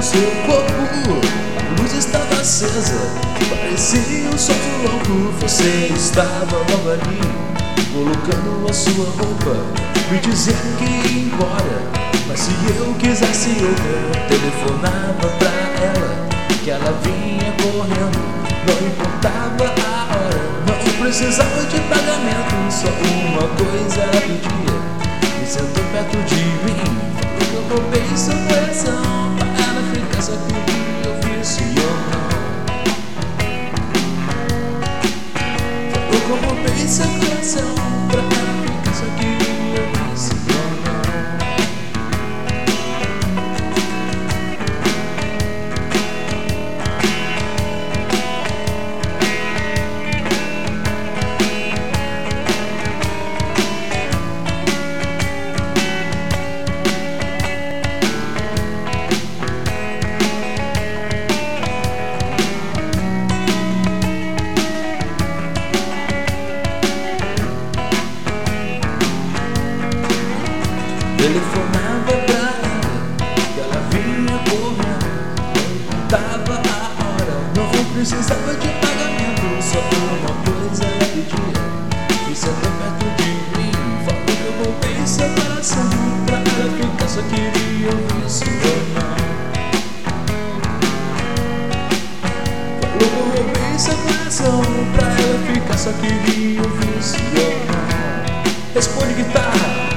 seu corpo, a luz estava acesa, parecia um solto louco. Você estava logo ali, colocando a sua roupa, me dizendo que ia embora. Mas se eu quisesse outra, telefonava pra ela, que ela vinha correndo, não importava a hora, não precisava de pagamento, só uma coisa ela pedia, me sentou perto de mim, falou que eu roubei seu coração, pra ela ficar só queria eu vi sim ou não. Falou que eu roubei seu coração, pra ela ficar só queria eu vi sim ou não. Telefonava pra ela, que ela vinha correndo, não importava a hora, não precisava de pagamento, só uma coisa ela pedia, me sentou perto de mim, falou que eu roubei seu coração, pra ela ficar só queria ouvir sim ou não. Falou que eu roubei seu coração, pra ela ficar só queria ouvir sim ou não. Responde, guitarra.